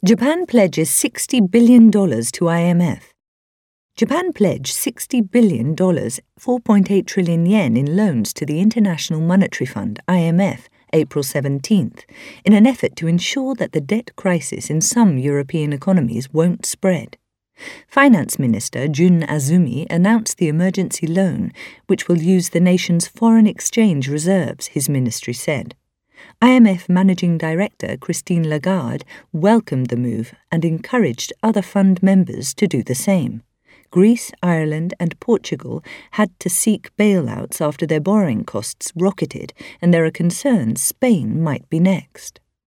Japan pledges $60 billion to IMF. Japan pledged $60 billion, 4.8 trillion yen in loans to the International Monetary Fund, IMF, April 17th, in an effort to ensure that the debt crisis in some European economies won't spread. Finance Minister Jun Azumi announced the emergency loan, which will use the nation's foreign exchange reserves, his ministry said. IMF Managing Director Christine Lagarde welcomed the move and encouraged other fund members to do the same. Greece, Ireland and Portugal had to seek bailouts after their borrowing costs rocketed, and there are concerns Spain might be next.